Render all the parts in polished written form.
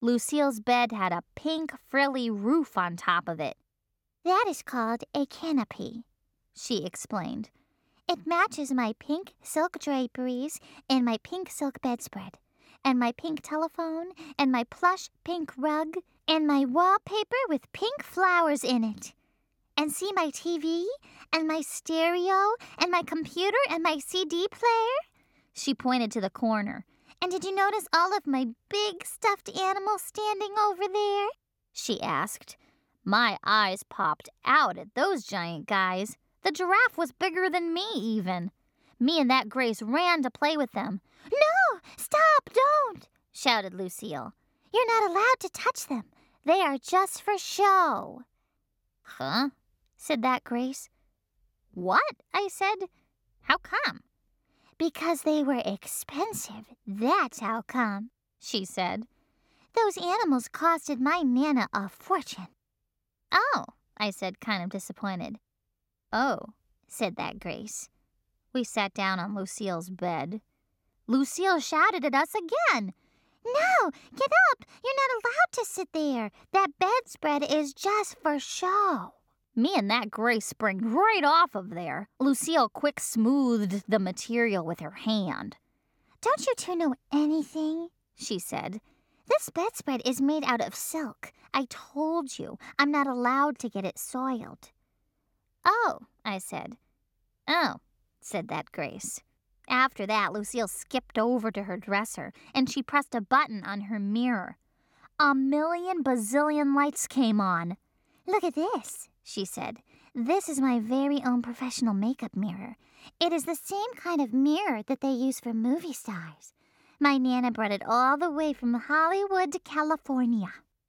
Lucille's bed had a pink frilly roof on top of it. "That is called a canopy," she explained. "It matches my pink silk draperies and my pink silk bedspread, and my pink telephone, and my plush pink rug, and my wallpaper with pink flowers in it. And see my TV, and my stereo, and my computer, and my CD player?" She pointed to the corner. "And did you notice all of my big stuffed animals standing over there?" she asked. My eyes popped out at those giant guys. The giraffe was bigger than me, even. Me and that Grace ran to play with them. "No, stop, don't," shouted Lucille. "You're not allowed to touch them. They are just for show." "Huh?" said that Grace. "What?" I said. "How come?" "Because they were expensive, that's how come," she said. "Those animals costed my Nana a fortune." "Oh," I said, kind of disappointed. "Oh," said that Grace. We sat down on Lucille's bed. Lucille shouted at us again. "No, get up! You're not allowed to sit there. That bedspread is just for show." Me and that Grace sprang right off of there. Lucille quick smoothed the material with her hand. "Don't you two know anything?" she said. "This bedspread is made out of silk. I told you, I'm not allowed to get it soiled." "Oh," I said. "Oh," said that Grace. After that, Lucille skipped over to her dresser, and she pressed a button on her mirror. A million bazillion lights came on. "Look at this," she said. "This is my very own professional makeup mirror. It is the same kind of mirror that they use for movie stars. My Nana brought it all the way from Hollywood to California."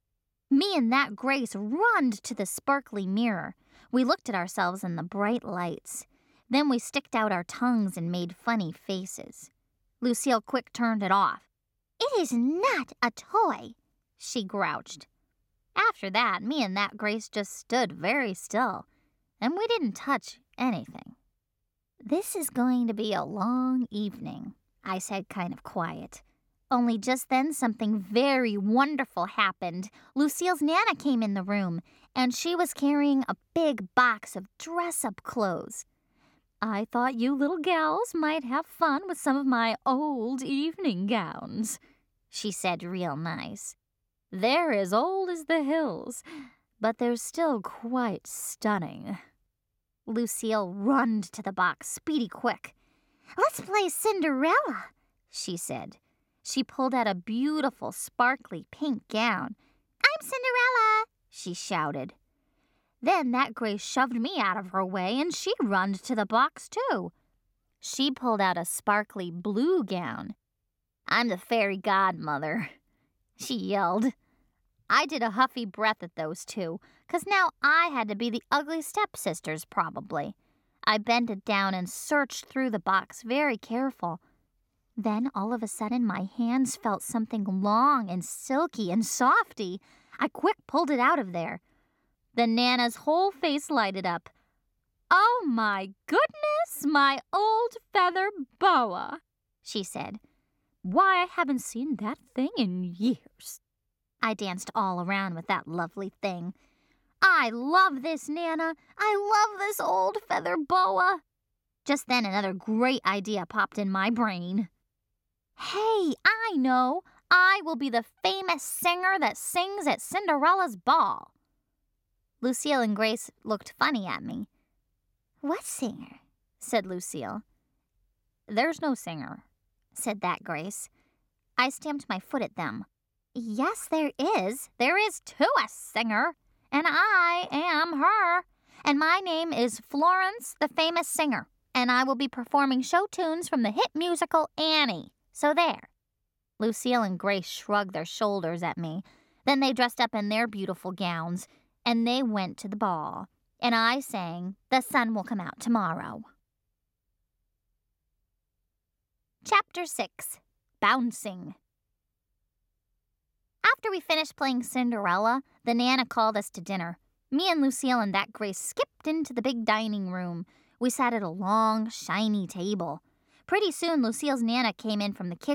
Me and that Grace runned to the sparkly mirror. We looked at ourselves in the bright lights. Then we sticked out our tongues and made funny faces. Lucille quick turned it off. "It is not a toy," she grouched. After that, me and that Grace just stood very still, and we didn't touch anything. "This is going to be a long evening," I said, kind of quiet. Only just then something very wonderful happened. Lucille's Nana came in the room, and she was carrying a big box of dress-up clothes. "I thought you little gals might have fun with some of my old evening gowns," she said real nice. "They're as old as the hills, but they're still quite stunning." Lucille runned to the box, speedy quick. "Let's play Cinderella," she said. She pulled out a beautiful, sparkly pink gown. "I'm Cinderella," she shouted. Then that Grace shoved me out of her way, and she runned to the box, too. She pulled out a sparkly blue gown. "I'm the fairy godmother," she yelled. I did a huffy breath at those two, 'cause now I had to be the ugly stepsisters, probably. I bent it down and searched through the box, very careful. Then, all of a sudden, my hands felt something long and silky and softy. I quick pulled it out of there. The Nana's whole face lighted up. "Oh, my goodness, my old feather boa," she said. "Why, I haven't seen that thing in years." I danced all around with that lovely thing. "I love this, Nana. I love this old feather boa." Just then another great idea popped in my brain. "Hey, I know. I will be the famous singer that sings at Cinderella's ball." Lucille and Grace looked funny at me. "What singer?" said Lucille. "There's no singer," said that Grace. I stamped my foot at them. "Yes, there is. There is too a singer, and I am her. And my name is Florence, the famous singer, and I will be performing show tunes from the hit musical Annie. So there." Lucille and Grace shrugged their shoulders at me. Then they dressed up in their beautiful gowns, and they went to the ball. And I sang, "The Sun Will Come Out Tomorrow." Chapter 6. Bouncing. After we finished playing Cinderella, the Nana called us to dinner. Me and Lucille and that Grace skipped into the big dining room. We sat at a long, shiny table. Pretty soon, Lucille's Nana came in from the kitchen